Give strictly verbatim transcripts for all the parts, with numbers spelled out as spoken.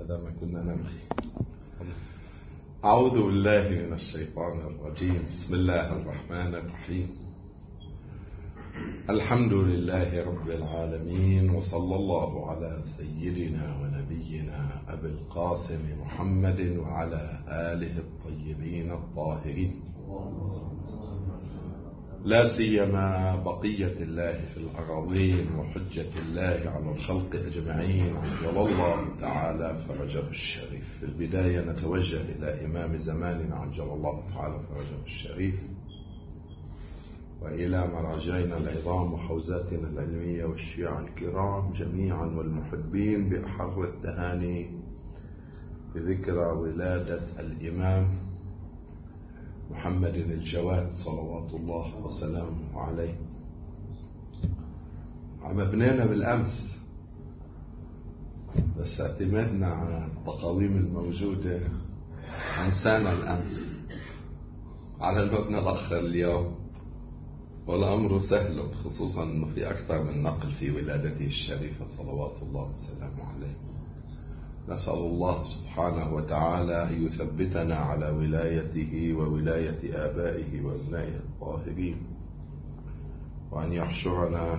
هذا ما كنا نبغي. أعوذ بالله من الشيطان الرجيم. بسم الله الرحمن الرحيم. الحمد لله رب العالمين، وصلى الله على سيدنا ونبينا أبي القاسم محمد وعلى آله الطيبين الطاهرين، لا سيما بقية الله في الأراضين وحجة الله على الخلق أجمعين، عجل الله تعالى فرجه الشريف. في البداية نتوجه إلى إمام زماننا عجل الله تعالى فرجه الشريف، وإلى مراجعنا العظام وحوزاتنا العلمية والشيوع الكرام جميعا والمحبين بأحر التهاني بذكرى ولادة الإمام محمد الجواد صلوات الله وسلامه عليه. عم بنينا بالأمس، بس اعتمدنا على التقاويم الموجودة أنسانا الأمس على المبنى الآخر اليوم، والأمر سهل، خصوصا أنه في أكثر من نقل في ولادته الشريفة صلوات الله وسلامه عليه. نسأل الله سبحانه وتعالى أن يثبتنا على ولايته وولاية آبائه وأبنائه الطاهرين، وأن يحشرنا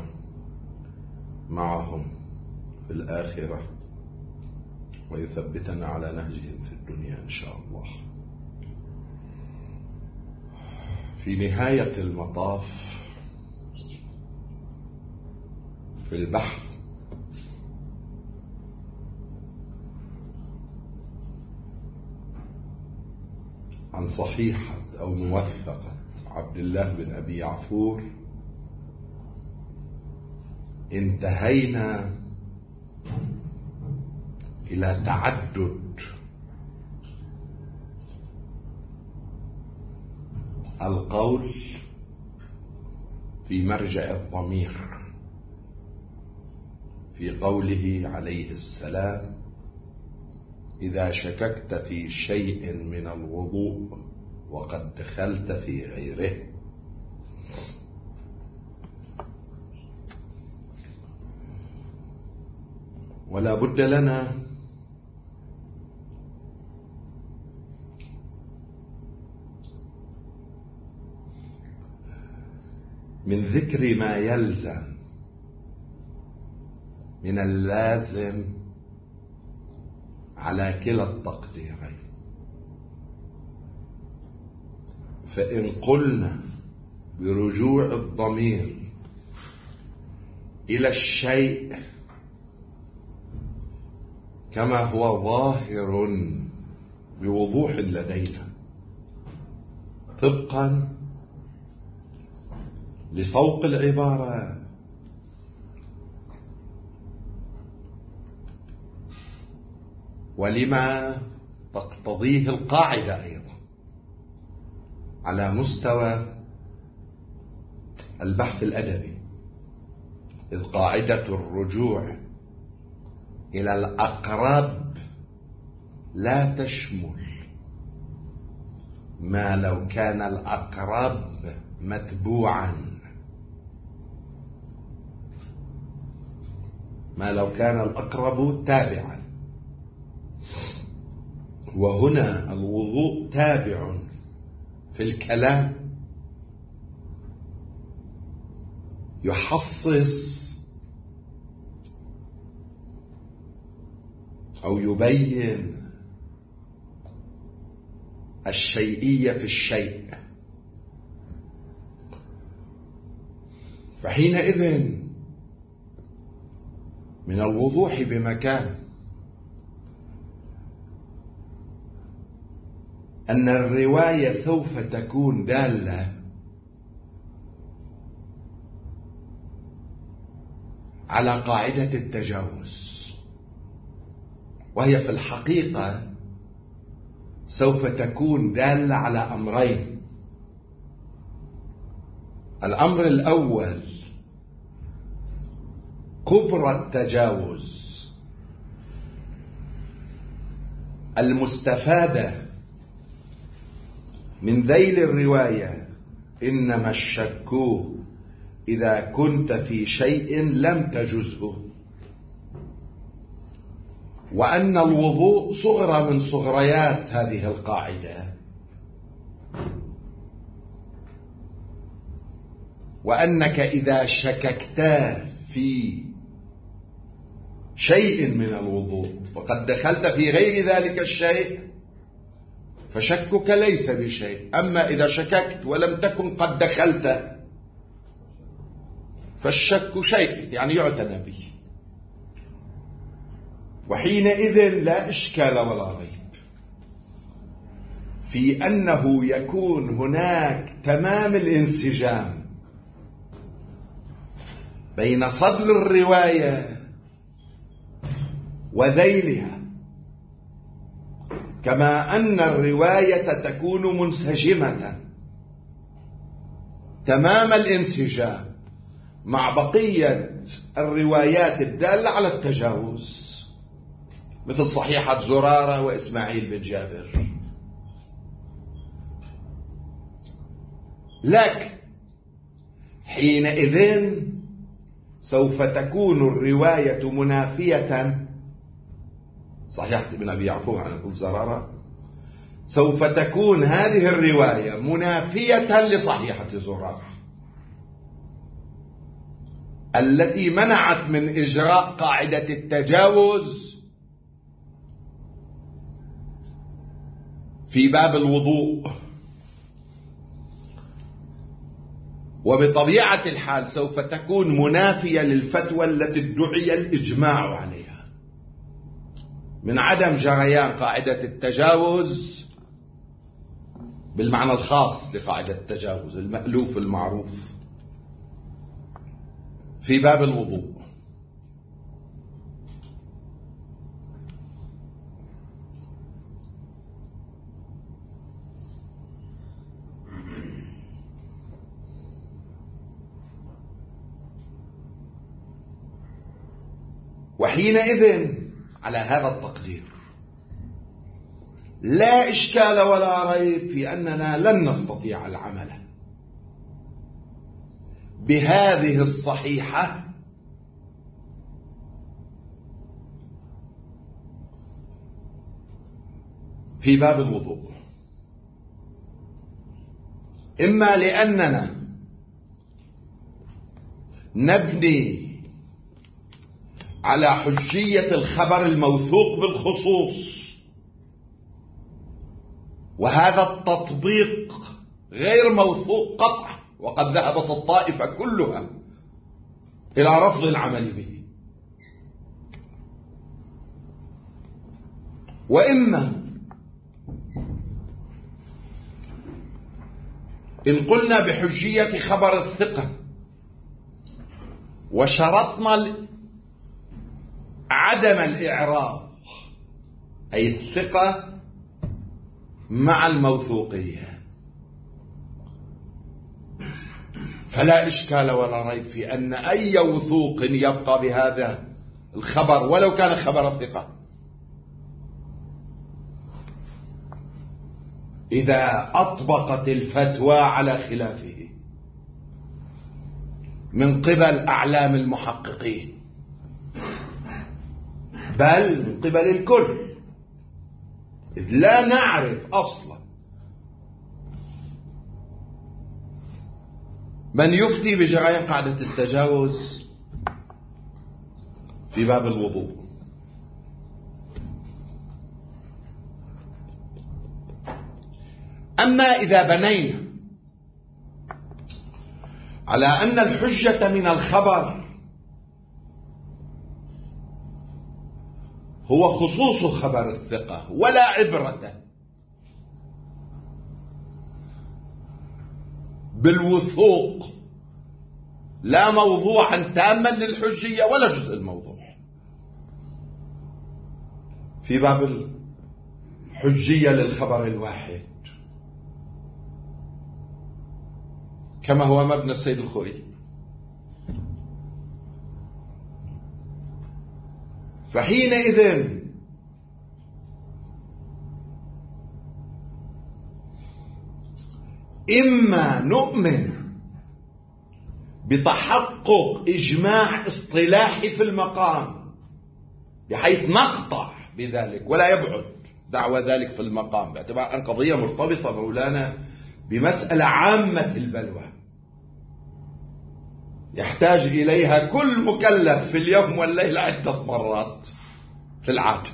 معهم في الآخرة، ويثبتنا على نهجهم في الدنيا إن شاء الله. في نهاية المطاف في البحث عن صحيحة أو موثقة عبد الله بن أبي عفور انتهينا إلى تعدد القول في مرجع الضمير في قوله عليه السلام: إذا شككت في شيء من الوضوء وقد دخلت في غيره. ولا بد لنا من ذكر ما يلزم من اللازم على كلا التقديرين. فإن قلنا برجوع الضمير إلى الشيء كما هو ظاهر بوضوح لدينا طبقا لسوق العبارة ولما تقتضيه القاعدة أيضا على مستوى البحث الأدبي، إذ قاعدة الرجوع إلى الأقرب لا تشمل ما لو كان الأقرب متبوعا، ما لو كان الأقرب تابعا. وهنا الوضوء تابع في الكلام يحصص أو يبين الشيئية في الشيء. فحينئذ من الوضوح بمكان أن الرواية سوف تكون دالة على قاعدة التجاوز، وهي في الحقيقة سوف تكون دالة على أمرين. الأمر الأول كبرى التجاوز المستفادة من ذيل الرواية: إنما الشك إذا كنت في شيء لم تجزه. وأن الوضوء صغرى من صغريات هذه القاعدة، وأنك إذا شككت في شيء من الوضوء وقد دخلت في غير ذلك الشيء فشكك ليس بشيء، أما إذا شككت ولم تكن قد دخلت فالشك شيء يعني يعتنى به، وحينئذ لا إشكال ولا ريب في أنه يكون هناك تمام الانسجام بين صدر الرواية وذيلها، كما أن الرواية تكون منسجمة تمام الانسجام مع بقية الروايات الدالة على التجاوز، مثل صحيحة زرارة وإسماعيل بن جابر. لكن حينئذ سوف تكون الرواية منافية، صحيحة ابن أبي يعفو عن أبو زرارة، سوف تكون هذه الرواية منافية لصحيحة زرارة التي منعت من إجراء قاعدة التجاوز في باب الوضوء، وبطبيعة الحال سوف تكون منافية للفتوى التي ادعي الإجماع عليها من عدم جريان قاعدة التجاوز بالمعنى الخاص لقاعدة التجاوز المألوف المعروف في باب الوضوء. وحينئذ على هذا التقدير لا إشكال ولا ريب في أننا لن نستطيع العمل بهذه الصحيحة في باب الوضوء، إما لأننا نبني على حجية الخبر الموثوق بالخصوص، وهذا التطبيق غير موثوق قطعا، وقد ذهبت الطائفة كلها إلى رفض العمل به، وإما إن قلنا بحجية خبر الثقة وشرطنا عدم الإعراب، أي الثقة مع الموثوقية، فلا إشكال ولا ريب في أن أي وثوق يبقى بهذا الخبر ولو كان خبر الثقة إذا أطبقت الفتوى على خلافه من قبل أعلام المحققين، بل من قبل الكل، إذ لا نعرف أصلا من يفتي بجريان قاعدة التجاوز في باب الوضوء. أما إذا بنينا على أن الحجة من الخبر هو خصوص خبر الثقة ولا عبرة بالوثوق، لا موضوعا تاما للحجية ولا جزء الموضوع في باب الحجية للخبر الواحد، كما هو مبنى السيد الخوئي. فحينئذ إما نؤمن بتحقق إجماع اصطلاحي في المقام بحيث نقطع بذلك ولا يبعد دعوى ذلك في المقام، باعتبار أن قضية مرتبطة مولانا بمسألة عامة البلوى يحتاج إليها كل مكلف في اليوم والليلة عدة مرات في العادة.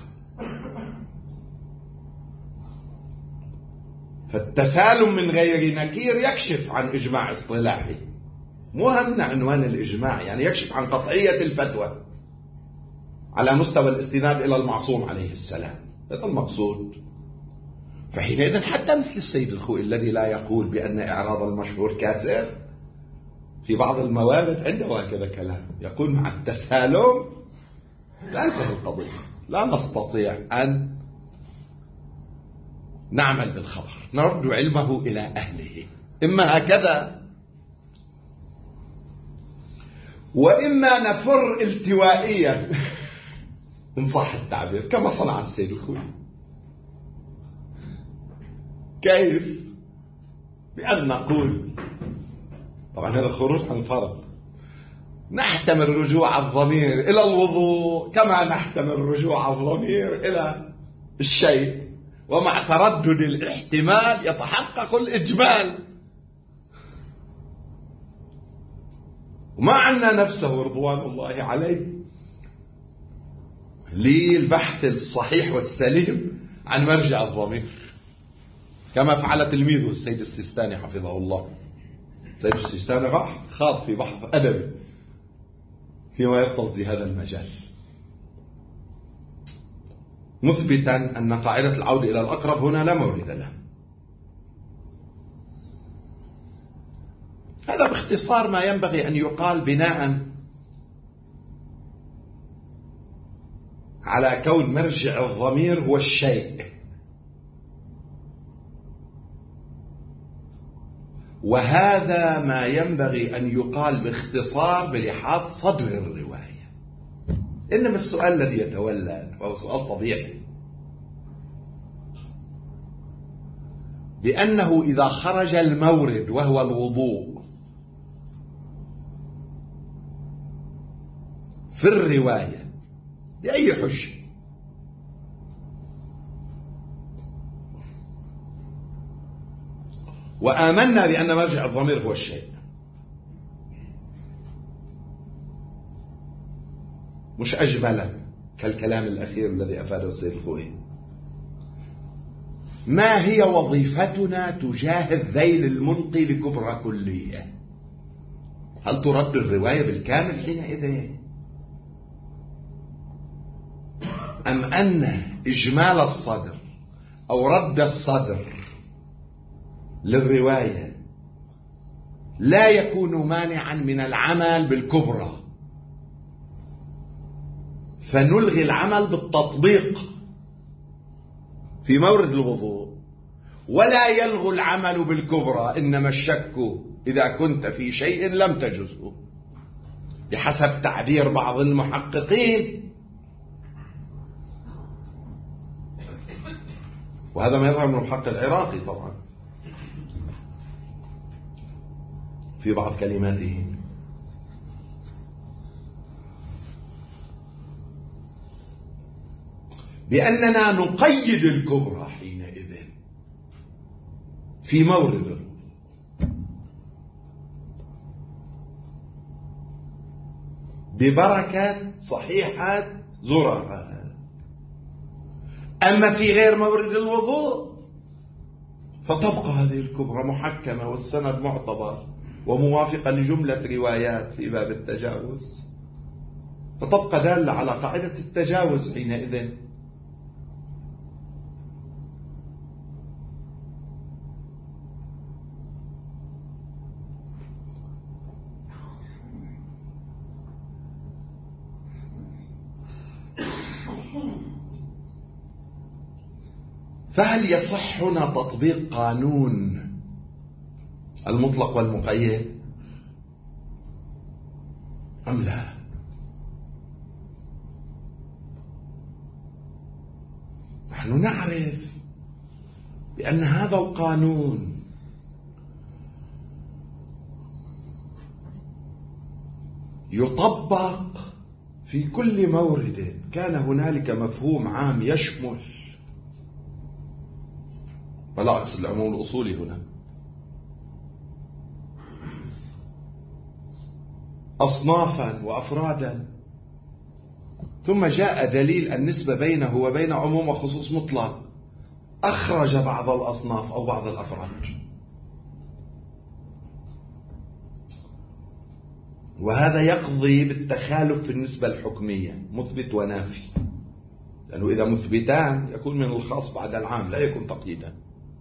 فالتسالم من غير نكير يكشف عن إجماع اصطلاحي، مو همنا عنوان الإجماع، يعني يكشف عن قطعية الفتوى على مستوى الاستناد إلى المعصوم عليه السلام، هذا المقصود. فحينئذ حتى مثل السيد الخوئي الذي لا يقول بأن إعراض المشهور كاسر، في بعض الموارد عنده هكذا كلام، يقول مع التسالم لا تنتهي القضية، لا نستطيع أن نعمل بالخبر، نرد علمه إلى أهله، إما هكذا وإما نفر التوائيا إن صح التعبير كما صنع السيد الخوئي. كيف؟ بأن نقول، طبعا هذا خروج عن الفرض، نحتمل رجوع الضمير إلى الوضوء كما نحتمل رجوع الضمير إلى الشيء، ومع تردد الاحتمال يتحقق الإجمال. وما عنا نفسه رضوان الله عليه للبحث الصحيح والسليم عن مرجع الضمير، كما فعل تلميذه السيد السيستاني حفظه الله. السيد السيستاني راح خاض في بحث أدبي فيما يرتبط بهذا المجال، مثبتا أن قاعدة العودة إلى الأقرب هنا لا مورد لها. هذا باختصار ما ينبغي أن يقال بناء على كون مرجع الضمير هو الشيء، وهذا ما ينبغي أن يقال باختصار بلحاظ صدر الرواية. إنما السؤال الذي يتولد وهو سؤال طبيعي، بأنه إذا خرج المورد وهو الوضوء في الرواية بأي حجة، وآمنا بأن مرجع الضمير هو الشيء، مش أجمل كالكلام الأخير الذي أفاده السيد الخوئي، ما هي وظيفتنا تجاه الذيل الملقي لكبرى كلية؟ هل ترد الرواية بالكامل حينئذ، أم أن إجمال الصدر أو رد الصدر للرواية لا يكون مانعا من العمل بالكبرى، فنلغي العمل بالتطبيق في مورد الوضوء، ولا يلغو العمل بالكبرى، إنما الشك إذا كنت في شيء لم تجزه، بحسب تعبير بعض المحققين. وهذا ما يظهر من الحق العراقي طبعا في بعض كلماته، بأننا نقيد الكبرى حينئذ في مورد الوضوء، ببركة صحيحة زرعها. أما في غير مورد الوضوء فتبقى هذه الكبرى محكمة والسند معتبر وموافقة لجملة روايات في باب التجاوز، فتبقى دالة على قاعدة التجاوز حينئذ. فهل يصح هنا تطبيق قانون المطلق والمقيد أم لا؟ نحن نعرف بأن هذا القانون يطبق في كل مورد كان هنالك مفهوم عام يشمل، بلاحظ العموم الأصولي هنا، أصنافا وأفرادا، ثم جاء دليل النسبة بينه وبين عموم وخصوص مطلق أخرج بعض الأصناف أو بعض الأفراد. وهذا يقضي بالتخالف في النسبة الحكمية، مثبت ونافي، لأنه إذا مثبتان يكون من الخاص بعد العام، لا يكون تقييدا.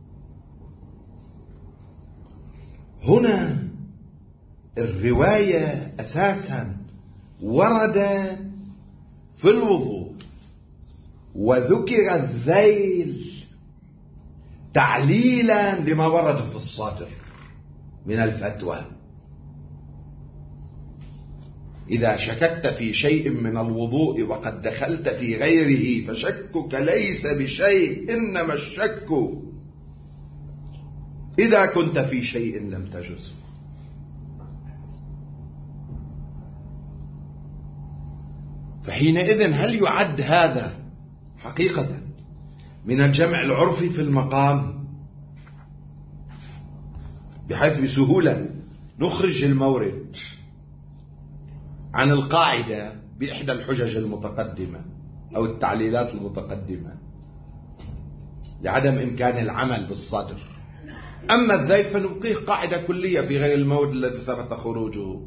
هنا الرواية أساسا ورد في الوضوء وذكر الذيل تعليلا لما ورد في الصادر من الفتوى. إذا شككت في شيء من الوضوء وقد دخلت في غيره فشكك ليس بشيء، إنما الشك إذا كنت في شيء لم تجز. فحينئذ هل يعد هذا حقيقة من الجمع العرفي في المقام، بحيث بسهولة نخرج المورد عن القاعدة بإحدى الحجج المتقدمة أو التعليلات المتقدمة لعدم إمكان العمل بالصدر؟ أما الذيل فنبقيه قاعدة كلية في غير المورد الذي ثبت خروجه.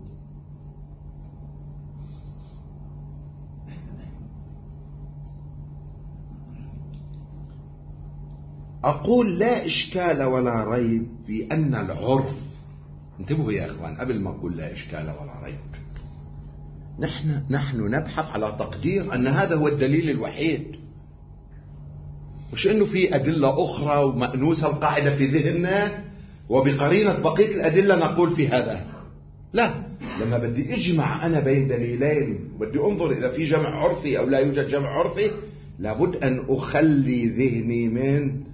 أقول لا إشكال ولا ريب في أن العرف، انتبهوا يا أخوان قبل ما أقول لا إشكال ولا ريب، نحن نحن نبحث على تقدير أن هذا هو الدليل الوحيد، مش إنه في أدلة أخرى ومأنوسة القاعدة في ذهننا وبقرينة بقية الأدلة نقول في هذا. لا، لما بدي أجمع أنا بين دليلين وبدي أنظر إذا في جمع عرفي أو لا يوجد جمع عرفي، لابد أن أخلي ذهني من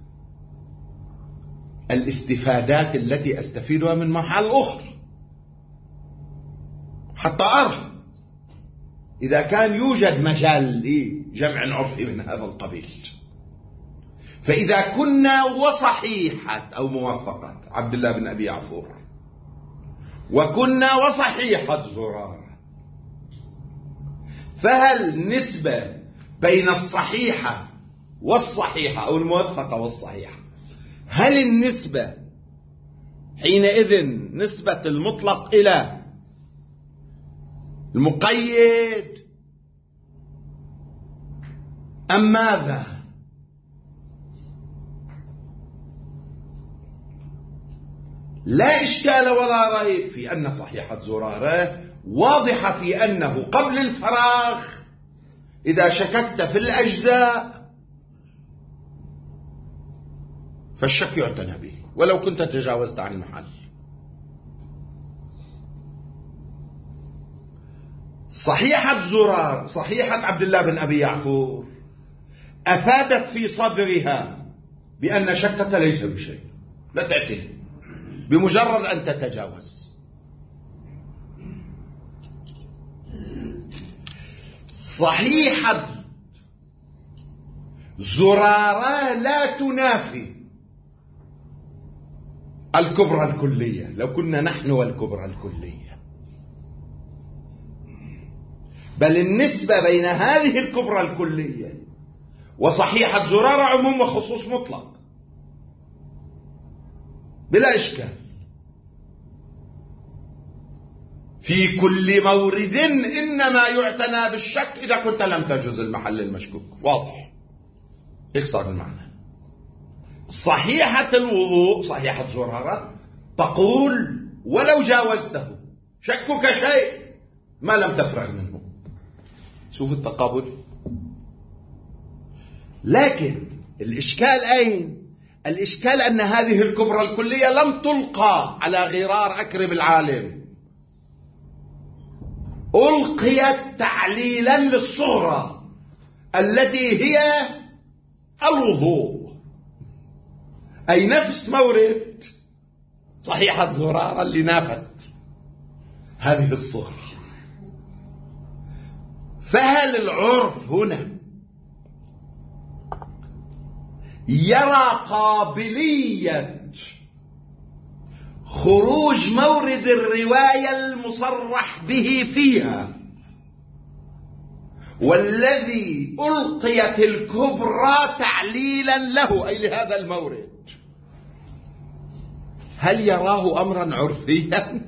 الاستفادات التي أستفيدها من محل أخرى حتى أرى إذا كان يوجد مجال لجمع عرفي من هذا القبيل. فإذا كنا وصحيحة أو موافقة عبد الله بن أبي عفور وكنا وصحيحة زرارة، فهل نسبة بين الصحيحة والصحيحة أو الموثقة والصحيحة، هل النسبة حينئذ نسبة المطلق إلى المقيد أم ماذا؟ لا إشكال ولا ريب في أن صحيحة زرارة واضحة في أنه قبل الفراغ إذا شككت في الأجزاء فالشك يعتنى به ولو كنت تجاوزت عن المحل. صحيحة زرار صحيحة عبد الله بن أبي يعفور أفادت في صدرها بأن شكك ليس بشيء، لا تعتني بمجرد أن تتجاوز. صحيحة زرارة لا تنافي الكبرى الكلية، لو كنا نحن والكبرى الكلية، بل النسبة بين هذه الكبرى الكلية وصحيحة زرارة عموم وخصوص مطلق بلا إشكال. في كل مورد إنما يعتنى بالشك إذا كنت لم تجز المحل المشكوك. واضح؟ إيش صار المعنى؟ صحيحة الوضوء صحيحة زرارة تقول ولو جاوزته شكك شيء ما لم تفرغ منه. شوف التقابل. لكن الإشكال أين؟ الإشكال أن هذه الكبرى الكلية لم تلقى على غرار أكرم العالم، ألقيت تعليلا للصغرى التي هي الوضوء، أي نفس مورد صحيحة زرارة اللي نافت هذه الصغرى. فهل العرف هنا يرى قابلية خروج مورد الرواية المصرح به فيها والذي ألقيت الكبرى تعليلا له أي لهذا المورد، هل يراه أمرا عرفيا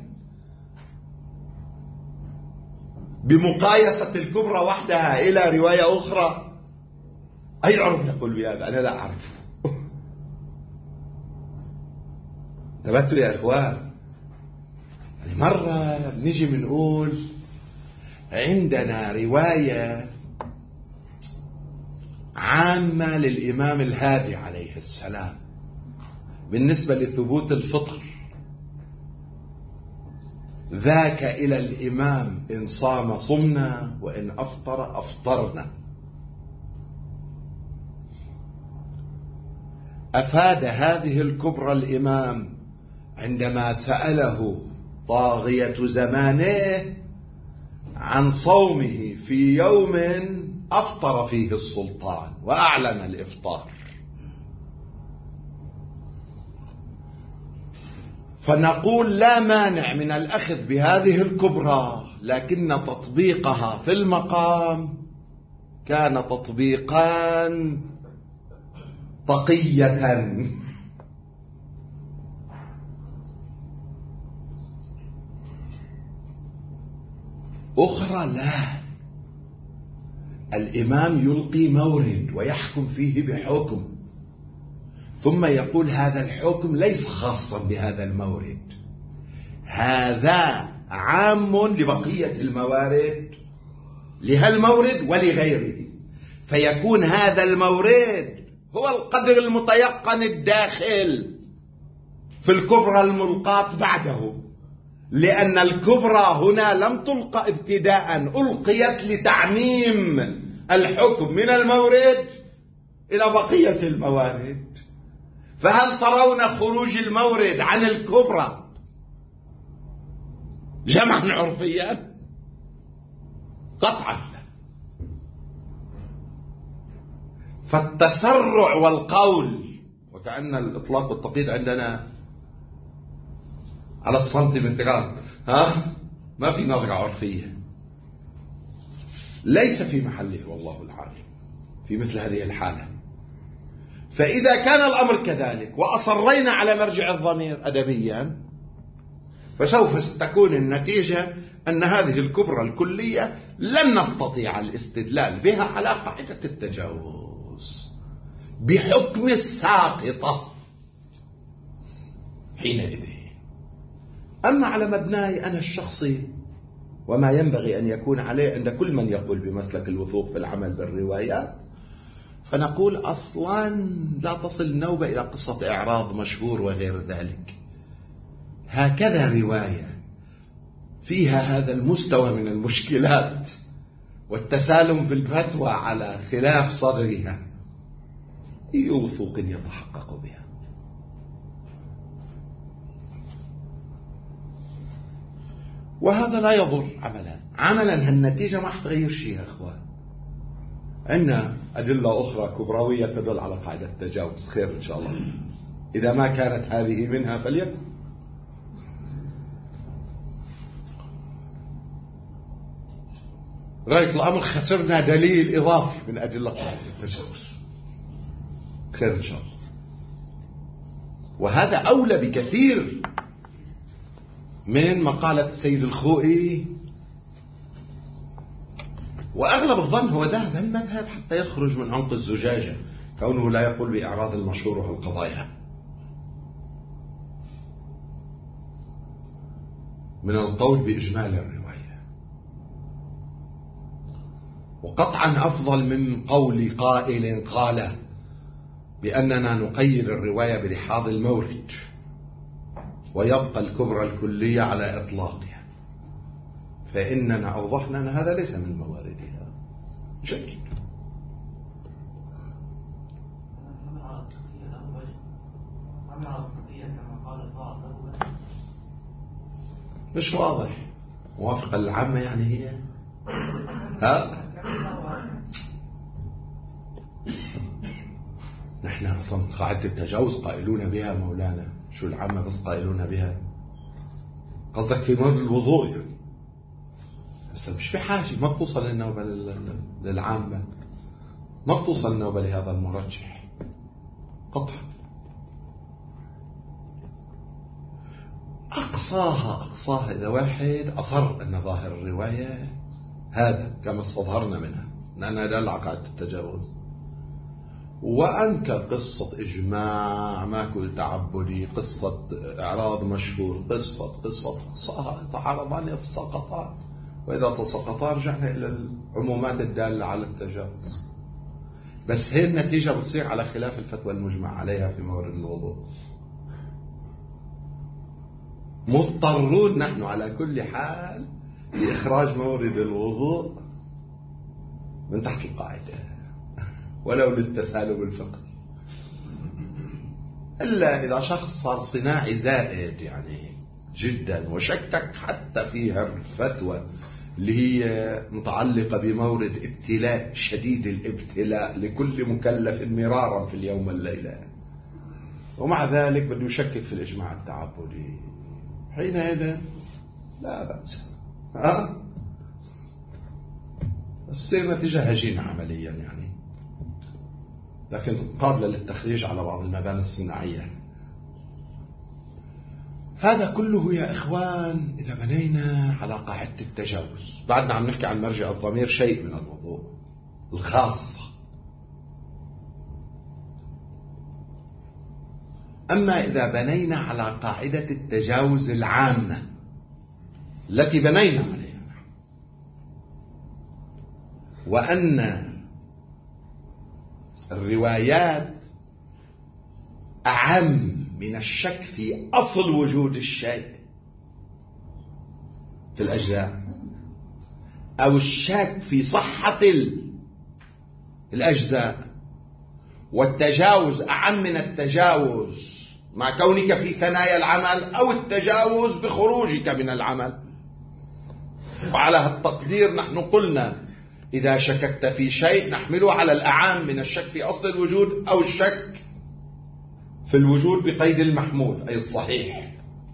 بمقايسة الكبرى وحدها إلى رواية أخرى؟ أي عرف يقول بهذا؟ أنا لا أعرف. انتبهتوا يا إخوان؟ يعني مرة نيجي بنقول عندنا رواية عامة للإمام الهادي عليه السلام بالنسبة لثبوت الفطر، ذاك إلى الإمام إن صام صمنا وإن أفطر أفطرنا. أفاد هذه الكبرى الإمام عندما سأله طاغية زمانه عن صومه في يوم أفطر فيه السلطان وأعلن الإفطار، فنقول لا مانع من الأخذ بهذه الكبرى، لكن تطبيقها في المقام كان تطبيقا طقية. أخرى لا، الإمام يلقي مورد ويحكم فيه بحكم ثم يقول هذا الحكم ليس خاصا بهذا المورد، هذا عام لبقية الموارد لهالمورد ولغيره، فيكون هذا المورد هو القدر المتيقن الداخل في الكبرى الملقاة بعده، لأن الكبرى هنا لم تلقى ابتداء، ألقيت لتعميم الحكم من المورد إلى بقية الموارد. فهل ترون خروج المورد عن الكبرى جمعا عرفيا؟ قطعا لا. فالتسرع والقول، وكأن الإطلاق والتقييد عندنا على السنتيمترات، ها ما في نظرة عرفية، ليس في محله والله العالم في مثل هذه الحالة. فإذا كان الأمر كذلك وأصرينا على مرجع الضمير أدبيا، فسوف تكون النتيجة أن هذه الكبرى الكلية لن نستطيع الاستدلال بها على قاعدة التجاوز بحكم الساقطة حينئذ. أما على مبناي أنا الشخصي وما ينبغي أن يكون عليه عند كل من يقول بمسلك الوثوق في العمل بالروايات، فنقول أصلا لا تصل النوبة إلى قصة إعراض مشهور وغير ذلك. هكذا رواية فيها هذا المستوى من المشكلات والتسالم في الفتوى على خلاف صدرها، أي وثوق يتحقق بها؟ وهذا لا يضر عملا عملا هالنتيجة ما حتغير شيء يا أخوان. عندنا أدلة أخرى كبروية تدل على قاعدة التجاوز، خير إن شاء الله، إذا ما كانت هذه منها فليكن. غاية الأمر خسرنا دليل إضافي من أدلة قاعدة التجاوز، خير إن شاء الله. وهذا أولى بكثير من مقالة السيد الخوئي، وأغلب الظن هو ذهب المذهب حتى يخرج من عنق الزجاجة، كونه لا يقول بإعراض المشهور والقضايا من القول بإجمال الرواية. وقطعا أفضل من قول قائل قال بأننا نقيد الرواية بلحاظ المورد ويبقى الكبرى الكلية على إطلاقها، فإننا أوضحنا أن هذا ليس من مواردها. جيد. مش واضح. موافقة للعامة يعني هي ها نحن أصلا قاعدة التجاوز قائلون بها مولانا، شو العامة بس قائلون بها؟ قصدك في مورد الوضوء يعني. بس مش بحاجة، ما بتوصل النوبة للعامة، ما بتوصل النوبة لهذا المرجح قطعا. أقصاها أقصاها إذا واحد أصر أن ظاهر الرواية هذا كما استظهرنا منها لأنها دالة على قاعدة التجاوز، وأنكر قصة إجماع، ماكو تعبدي، قصة إعراض مشهور، قصة قصة أقصاها يتعارضان يتساقطان، وإذا تساقطا رجعنا إلى العمومات الدالة على التجاوز. بس هي النتيجة بتصير على خلاف الفتوى المجمع عليها في مورد الوضوء. مضطرون نحن على كل حال لإخراج مورد الوضوء من تحت القاعدة ولو للتسالب الفقهي، إلا إذا شخص صار صناعي زائد يعني جدا وشكك حتى فيها الفتوى اللي هي متعلقة بمورد ابتلاء شديد الابتلاء لكل مكلف مرارا في اليوم والليلة، ومع ذلك بده يشكك في الإجماع التعبدي، حينئذ لا بأس. ها تصير نتيجة هجينة عمليا يعني، لكن قابلة للتخريج على بعض المباني الصناعية. هذا كله يا إخوان إذا بنينا على قاعدة التجاوز. بعدنا عم نحكي عن مرجع الضمير شيء من الوضوء الخاصة. أما إذا بنينا على قاعدة التجاوز العامة التي بنينا عليها، وأن الروايات أعم من الشك في أصل وجود الشيء في الأجزاء، أو الشك في صحة الأجزاء، والتجاوز أعم من التجاوز مع كونك في ثنايا العمل أو التجاوز بخروجك من العمل. وعلى هالتقدير نحن قلنا إذا شككت في شيء نحمله على الأعم من الشك في أصل الوجود أو الشك في الوجود بقيد المحمول أي الصحيح.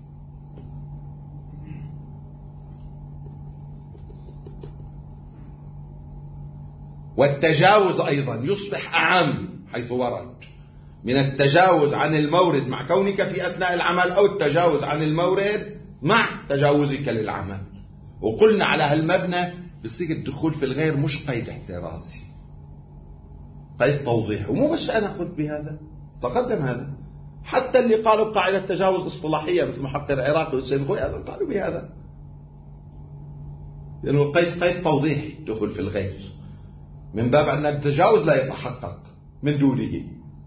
والتجاوز أيضا يصبح أعم حيث ورد من التجاوز عن المورد مع كونك في أثناء العمل أو التجاوز عن المورد مع تجاوزك للعمل. وقلنا على هالمبنى بصير الدخول في الغير مش قيد احترازي، قيد توضيح. ومو بس أنا قلت بهذا، تقدم هذا حتى اللي قالوا بقاعدة التجاوز اصطلاحية مثل محقق العراقي والسيد خوي هذا قالوا بهذا، لأنه القيد قيد توضيح دخول في الغير من باب أن التجاوز لا يتحقق من دونه.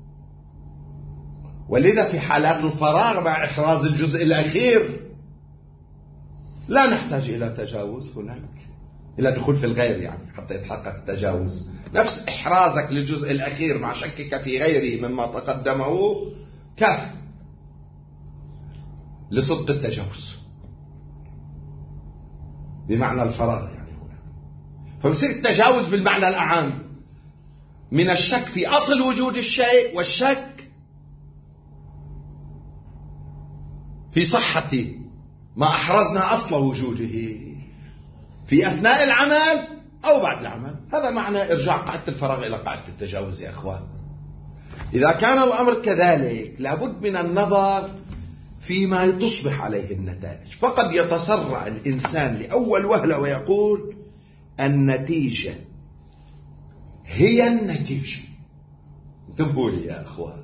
ولذا في حالات الفراغ مع إحراز الجزء الأخير لا نحتاج إلى تجاوز هناك، إلى دخول في الغير يعني حتى يتحقق التجاوز. نفس إحرازك للجزء الأخير مع شكك في غيره مما تقدمه كاف لصدق التجاوز بمعنى الفراغ يعني هنا. فبصير التجاوز بالمعنى الأعم من الشك في أصل وجود الشيء والشك في صحة ما أحرزنا أصل وجوده في أثناء العمل أو بعد العمل. هذا معنى إرجاع قاعدة الفراغ إلى قاعدة التجاوز يا أخوان. إذا كان الأمر كذلك لابد من النظر فيما تصبح عليه النتائج. فقد يتسرع الإنسان لأول وهلة ويقول النتيجة هي النتيجة. انتبهوا لي يا أخوان،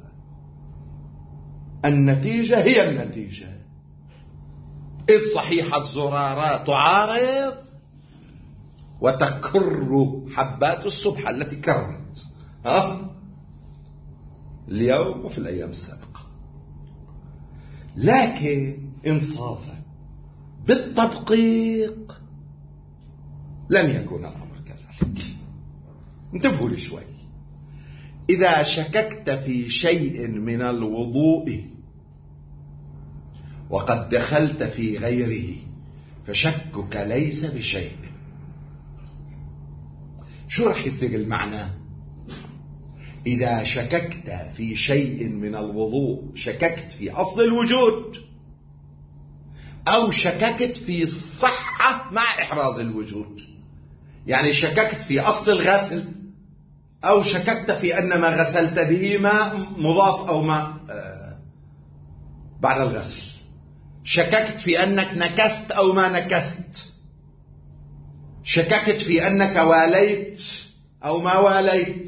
النتيجة هي النتيجة، إذ صحيحة زرارات تعارض وتكر حبات الصبح التي كرت ها اليوم وفي الأيام السابقة. لكن إنصافا بالتدقيق لن يكون الأمر كذلك. انتبهوا لي شوي. إذا شككت في شيء من الوضوء وقد دخلت في غيره فشكك ليس بشيء. شو رح يصير المعنى؟ إذا شككت في شيء من الوضوء شككت في أصل الوجود، أو شككت في الصحة مع إحراز الوجود. يعني شككت في أصل الغسل، أو شككت في أن ما غسلت به ماء مضاف أو ماء آه بعد الغسل. شككت في أنك نكست أو ما نكست. شككت في أنك واليت أو ما واليت،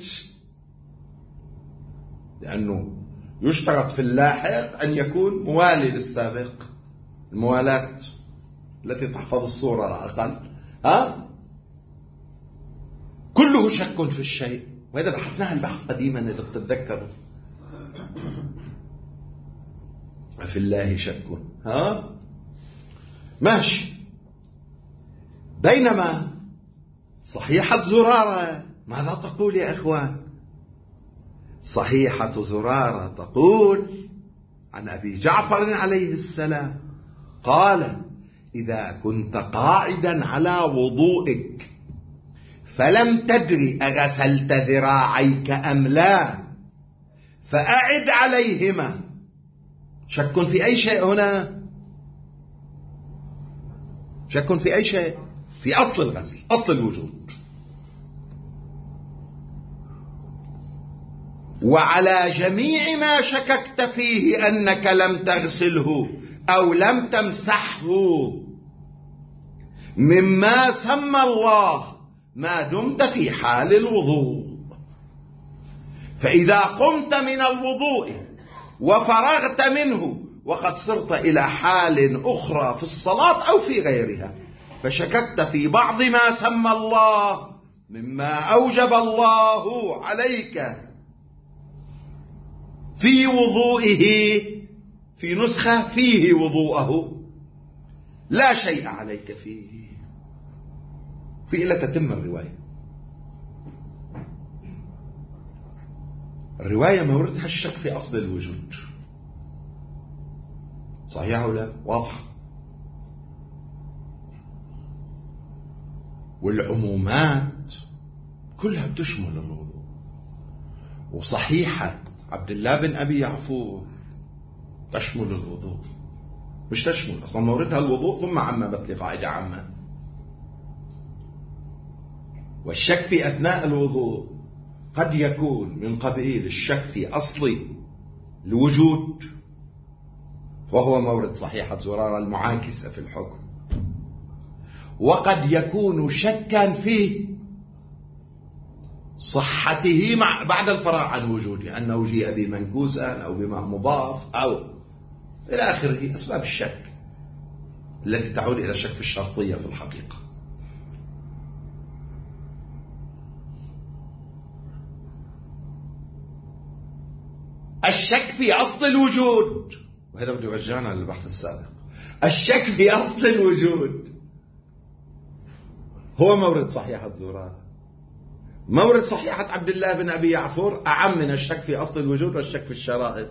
لأنه يشترط في اللاحق أن يكون موالي للسابق، الموالاة التي تحفظ الصورة على الأقل. ها؟ كله شك في الشيء، وهذا بحثناها البحث قديما إذا تتذكروا. في الله شك. ها؟ ماشي. بينما صحيحة زرارة ماذا تقول يا إخوان؟ صحيحة زرارة تقول عن أبي جعفر عليه السلام قال: إذا كنت قاعدا على وضوئك فلم تدري أغسلت ذراعيك أم لا فأعد عليهما. شك في أي شيء هنا؟ شك في أي شيء؟ في أصل الغسل، أصل الوجود. وعلى جميع ما شككت فيه أنك لم تغسله أو لم تمسحه مما سمى الله ما دمت في حال الوضوء. فإذا قمت من الوضوء وفرغت منه وقد صرت إلى حال أخرى في الصلاة أو في غيرها، فشككت في بعض ما سمى الله مما أوجب الله عليك في وضوئه، في نسخة فيه وضوءه لا شيء عليك فيه، في إلا تتم الرواية. الرواية موردها الشك في أصل الوجود، صحيح أو لا؟ واضح. والعمومات كلها بتشمل الوضوء. وصحيحة عبد الله بن أبي يعفور تشمل الوضوء، مش تشمل أصلا، موردها الوضوء ثم عممت لقاعدة عامة. والشك في أثناء الوضوء قد يكون من قبيل الشك في أصل الوجود، وهو مورد صحيحة زرارة المعاكسة في الحكم، وقد يكون شكا في صحته مع بعد الفراغ عن وجوده، أنه جيء بمنكوسا أو بماء مضاف أو إلى آخره، أسباب الشك التي تعود إلى الشك في الشرطية في الحقيقة. الشك في أصل الوجود، وهذا بده يرجعنا للبحث السابق. الشك في أصل الوجود هو مورد صحيحة زرارة. مورد صحيحة عبد الله بن أبي يعفور أعم من الشك في أصل الوجود والشك في الشرائط،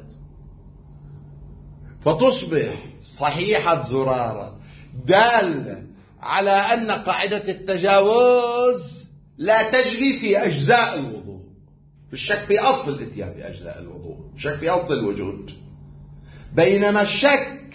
فتصبح صحيحة زرارة دالة على أن قاعدة التجاوز لا تجري في أجزاء الوضوء، في الشك في أصل الاتيان بأجزاء الوضوء، الشك في أصل الوجود. بينما الشك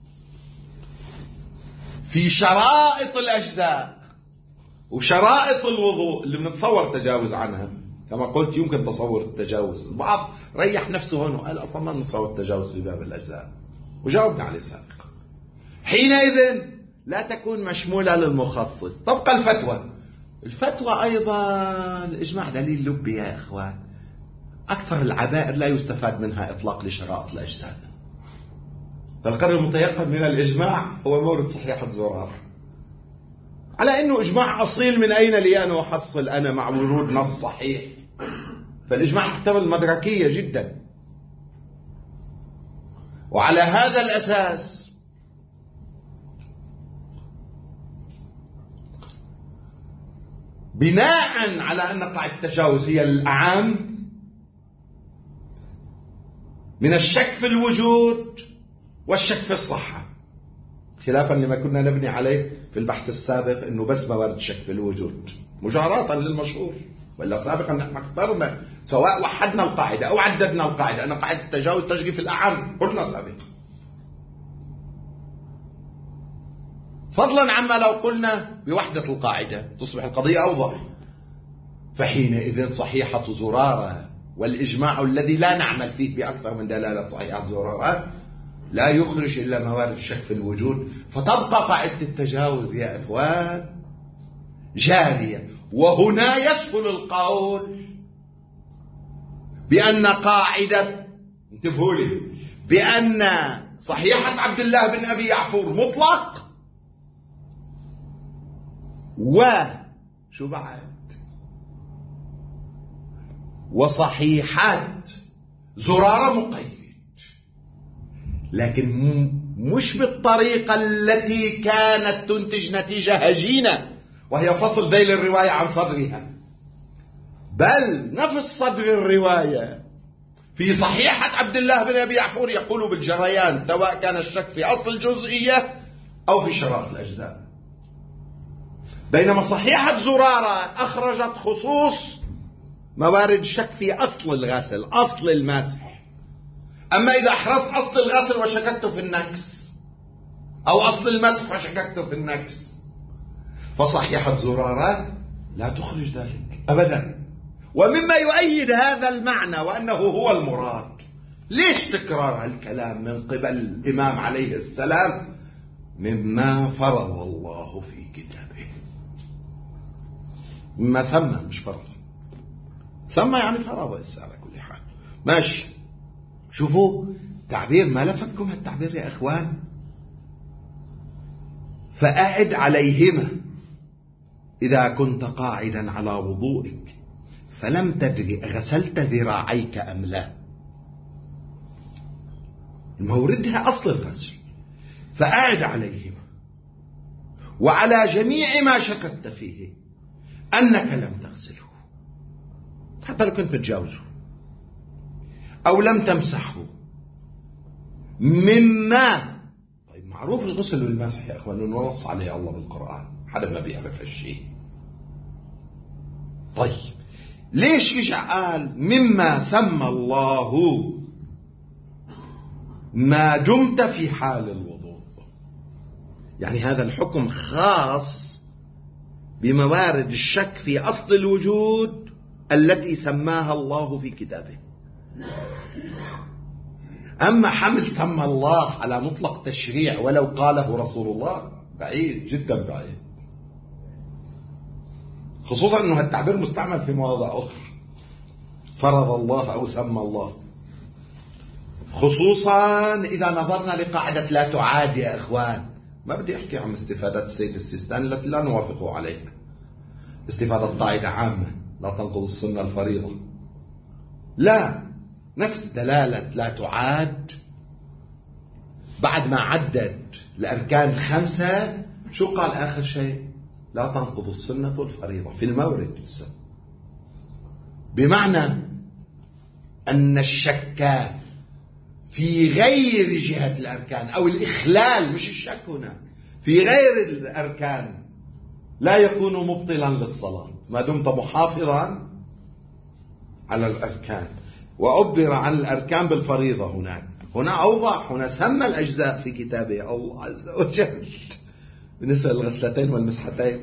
في شرائط الأجزاء وشرائط الوضوء اللي بنتصور تجاوز عنها، كما قلت يمكن تصور التجاوز. البعض ريح نفسه هون وقال أصلا ما نتصور التجاوز في باب الأجزاء، وجاوبنا عليه سابقا. حينئذ لا تكون مشمولة للمخصص. تبقى الفتوى. الفتوى أيضا الإجماع دليل لبي يا إخوان. أكثر العبائر لا يستفاد منها إطلاق لشرائط الأجزاء، فالقدر المتيقن من الإجماع هو مورد صحيحة زرارة، على أنه إجماع أصيل. من أين لي أن أحصل أنا مع ورود نص صحيح؟ فالإجماع محتمل مدركية جدا. وعلى هذا الأساس بناء على أن قاعدة التجاوز هي الأعم من الشك في الوجود والشك في الصحة، خلافا لما كنا نبني عليه في البحث السابق أنه بس موارد شك في الوجود مجاراة للمشهور. ولا سابقا نحن اخترنا سواء وحدنا القاعدة أو عددنا القاعدة، أنا قاعدة التجاوز تجري في الأعم قلنا سابقا، فضلا عما لو قلنا بوحدة القاعدة تصبح القضية أوضح. فحينئذ صحيحة زرارة والإجماع الذي لا نعمل فيه بأكثر من دلالة صحيحة زرارة لا يخرج إلا موارد الشك في الوجود، فتبقى قاعدة التجاوز يا إخوان جارية. وهنا يسهل القول بأن قاعدة، انتبهوا لي، بأن صحيحة عبد الله بن أبي يعفور مطلق، وشو بعد، وصحيحات زرارة مقيد، لكن مش بالطريقة التي كانت تنتج نتيجة هجينة وهي فصل ذيل الرواية عن صدرها، بل نفس صدر الرواية في صحيحة عبد الله بن أبي يعفور يقول بالجريان سواء كان الشك في أصل الجزئية أو في شرائط الأجزاء، بينما صحيحة زرارة أخرجت خصوص موارد الشك في أصل الغسل، أصل المسح. أما إذا أحرزت أصل الغسل وشككت في النكس أو أصل المسح وشككت في النكس، فصحيحة زرارة لا تخرج ذلك أبدا. ومما يؤيد هذا المعنى وأنه هو المراد، ليش تكرار الكلام من قبل الإمام عليه السلام؟ مما فرض الله في كتابه، مما سمى مش فرض، سمى يعني فرض إسا على كل حال. ماشي، شوفوا تعبير ما لفتكم هالتعبير يا إخوان، فأعد عليهما إذا كنت قاعدا على وضوئك فلم تدري غسلت ذراعيك أم لا، موردها أصل الغسل، فأعد عليهما وعلى جميع ما شككت فيه أنك لم تغسله، حتى لو كنت متجاوزه أو لم تمسحه مما، طيب معروف الغسل والمسح يا أخوان أنه نص عليه الله بالقرآن، حدا ما بيعرف هالشيء. طيب ليش رجع قال مما سمى الله ما دمت في حال الوضوء؟ يعني هذا الحكم خاص بموارد الشك في أصل الوجود التي سماها الله في كتابه. أما حمل سمى الله على مطلق تشريع ولو قاله رسول الله بعيد جدا بعيد، خصوصا أنه التعبير مستعمل في مواضع أخرى، فرض الله أو سمى الله، خصوصا إذا نظرنا لقاعدة لا تعاد يا إخوان. ما بدي أحكي عن استفادات السيد السيستاني التي لا نوافق عليها، استفادة قاعدة عامة لا تنقض السنة الفريضة، لا، نفس دلالة لا تعاد بعد ما عدد الأركان الخمسة شو قال آخر شيء؟ لا تنقض السنة الفريضة في المورد السنة، بمعنى أن الشك في غير جهة الأركان أو الإخلال، مش الشك هنا، في غير الأركان لا يكون مبطلا للصلاة ما دمت محافظا على الأركان. وعبر عن الأركان بالفريضة هناك، هنا أوضح، هنا سمى الأجزاء في كتابه الله عز وجل بالنسبة للغسلتين والمسحتين.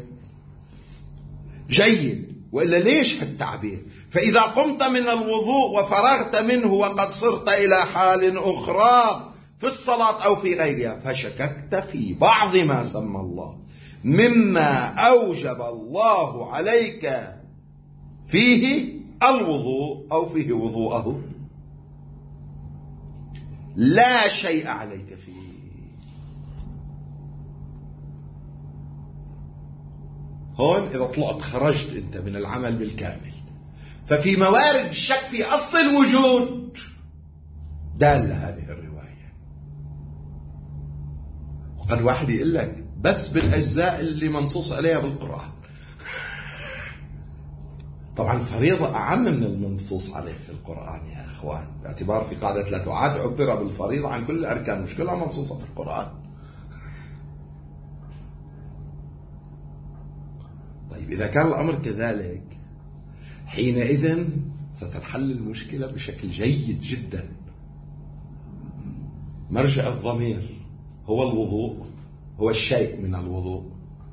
جيد، وإلا ليش هالتعبير؟ فإذا قمت من الوضوء وفرغت منه وقد صرت إلى حال أخرى في الصلاة أو في غيرها فشككت في بعض ما سمى الله مما أوجب الله عليك فيه الوضوء أو فيه وضوءه، لا شيء عليك فيه. هون إذا طلعت خرجت أنت من العمل بالكامل. ففي موارد الشك في أصل الوجود دالة هذه الرواية. وقد واحد يقول لك بس بالأجزاء اللي منصوص عليها بالقرآن. طبعا الفريضة أعم من المنصوص عليه في القرآن يا أخوان، باعتبار في قاعدة لا تعاد عبر بالفريضة عن كل الأركان، مش كلها منصوصة في القرآن. طيب إذا كان الأمر كذلك حينئذ ستنحل المشكلة بشكل جيد جدا. مرجع الضمير هو الوضوء، هو الشيء من الوضوء،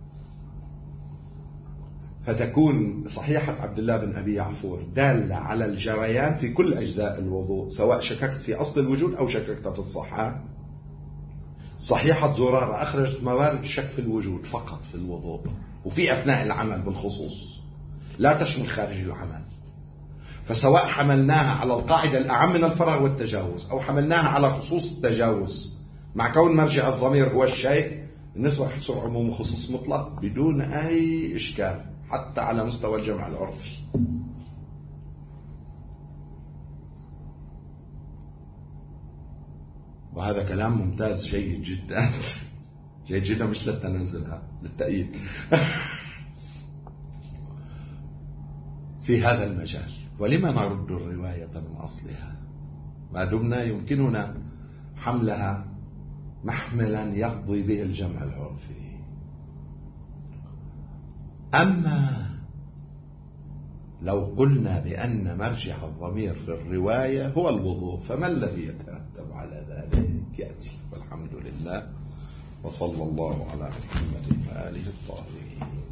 فتكون صحيحة عبد الله بن أبي يعفور دالة على الجريان في كل أجزاء الوضوء، سواء شككت في أصل الوجود أو شككت في الصحة. صحيحة زرارة أخرجت موارد الشك في الوجود فقط في الوضوء، وفي أثناء العمل بالخصوص، لا تشمل خارج العمل. فسواء حملناها على القاعدة الأعم من الفراغ والتجاوز أو حملناها على خصوص التجاوز، مع كون مرجع الضمير هو الشيء، النسبة يحصل عموم وخصوص مطلق بدون أي إشكال حتى على مستوى الجمع العرفي. وهذا كلام ممتاز جيد جدا جيد جدا، مش للتنزلها، للتأييد في هذا المجال. ولما نرد الرواية من أصلها ما دمنا يمكننا حملها محملا يقضي به الجمع العرفي؟ أما لو قلنا بأن مرجع الضمير في الرواية هو الوضوء، فما الذي يترتب على ذلك؟ يأتي. والحمد لله، وصلى الله على محمد وآله الطاهرين.